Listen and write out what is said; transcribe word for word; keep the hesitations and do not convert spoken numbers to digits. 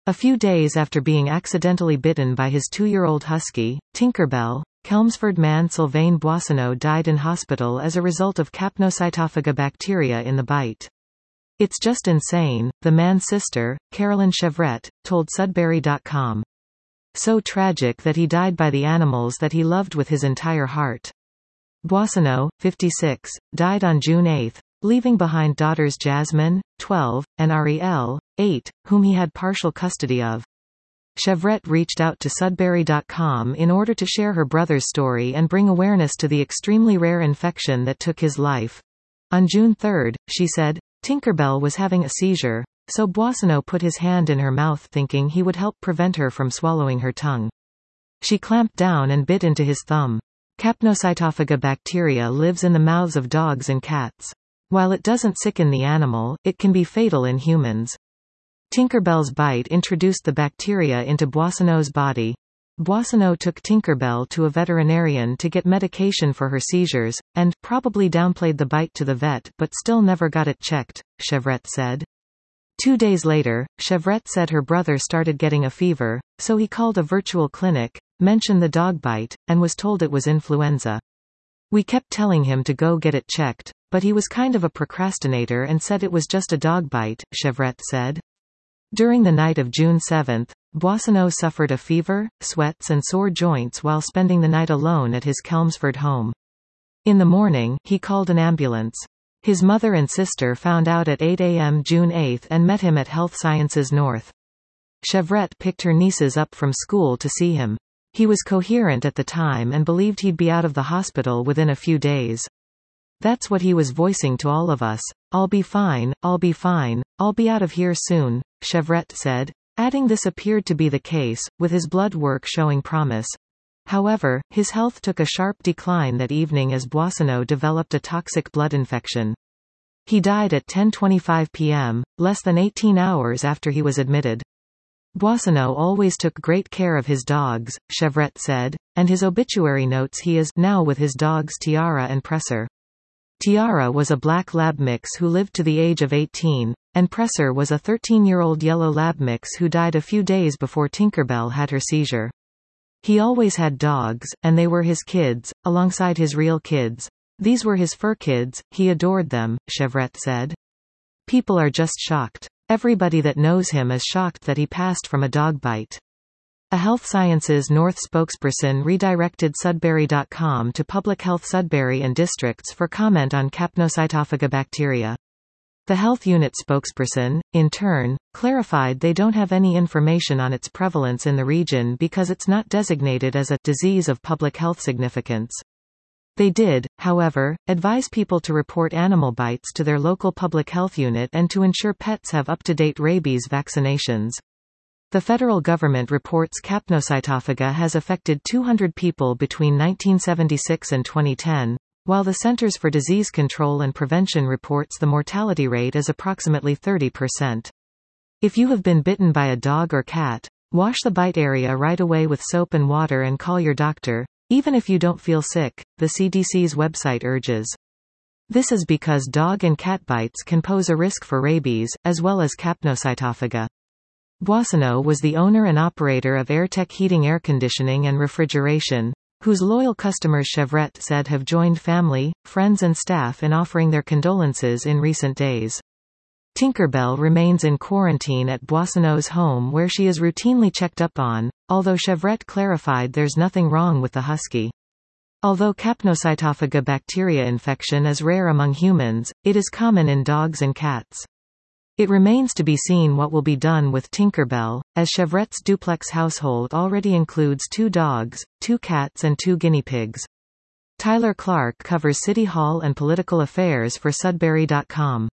A few days after being accidentally bitten by his two-year-old husky, Tinkerbell, Chelmsford man Sylvain Boissonneau died in hospital as a result of Capnocytophaga bacteria in the bite. "It's just insane," the man's sister, Carolyn Chevrette, told Sudbury dot com. "So tragic that he died by the animals that he loved with his entire heart." Boissonneau, fifty-six, died on June eighth, leaving behind daughters Jasmine, twelve, and Ariel, eight, whom he had partial custody of. Chevrette reached out to Sudbury dot com in order to share her brother's story and bring awareness to the extremely rare infection that took his life. On June third, she said, "Tinkerbell was having a seizure, so Boissonneau put his hand in her mouth thinking he would help prevent her from swallowing her tongue. She clamped down and bit into his thumb. Capnocytophaga bacteria lives in the mouths of dogs and cats. While it doesn't sicken the animal, it can be fatal in humans." Tinkerbell's bite introduced the bacteria into Boissonneau's body. Boissonneau took Tinkerbell to a veterinarian to get medication for her seizures, and probably downplayed the bite to the vet but still never got it checked, Chevrette said. Two days later, Chevrette said her brother started getting a fever, so he called a virtual clinic, mentioned the dog bite, and was told it was influenza. "We kept telling him to go get it checked, but he was kind of a procrastinator and said it was just a dog bite," Chevrette said. During the night of June seventh, Boissonneau suffered a fever, sweats and sore joints while spending the night alone at his Chelmsford home. In the morning, he called an ambulance. His mother and sister found out at eight a m June eighth and met him at Health Sciences North. Chevrette picked her nieces up from school to see him. He was coherent at the time and believed he'd be out of the hospital within a few days. "That's what he was voicing to all of us. 'I'll be fine, I'll be fine, I'll be out of here soon,'" Chevrette said, adding this appeared to be the case, with his blood work showing promise. However, his health took a sharp decline that evening as Boissonneau developed a toxic blood infection. He died at ten twenty-five p m, less than eighteen hours after he was admitted. Boissonneau always took great care of his dogs, Chevrette said, and his obituary notes he is now with his dogs Tiara and Presser. Tiara was a black lab mix who lived to the age of eighteen, and Presser was a thirteen-year-old yellow lab mix who died a few days before Tinkerbell had her seizure. He always had dogs, and they were his kids, alongside his real kids. "These were his fur kids, he adored them," Chevrette said. "People are just shocked. Everybody that knows him is shocked that he passed from a dog bite." A Health Sciences North spokesperson redirected Sudbury dot com to Public Health Sudbury and districts for comment on Capnocytophaga bacteria. The health unit spokesperson, in turn, clarified they don't have any information on its prevalence in the region because it's not designated as a disease of public health significance. They did, however, advise people to report animal bites to their local public health unit and to ensure pets have up-to-date rabies vaccinations. The federal government reports Capnocytophaga has affected two hundred people between nineteen seventy-six and twenty ten, while the Centers for Disease Control and Prevention reports the mortality rate is approximately thirty percent. If you have been bitten by a dog or cat, wash the bite area right away with soap and water and call your doctor, even if you don't feel sick, the C D C's website urges. This is because dog and cat bites can pose a risk for rabies, as well as Capnocytophaga. Boissonneau was the owner and operator of Airtech Heating Air Conditioning and Refrigeration, whose loyal customers Chevrette said have joined family, friends and staff in offering their condolences in recent days. Tinkerbell remains in quarantine at Boissonneau's home where she is routinely checked up on, although Chevrette clarified there's nothing wrong with the husky. Although Capnocytophaga bacteria infection is rare among humans, it is common in dogs and cats. It remains to be seen what will be done with Tinkerbell, as Chevrette's duplex household already includes two dogs, two cats and two guinea pigs. Tyler Clark covers City Hall and political affairs for Sudbury dot com.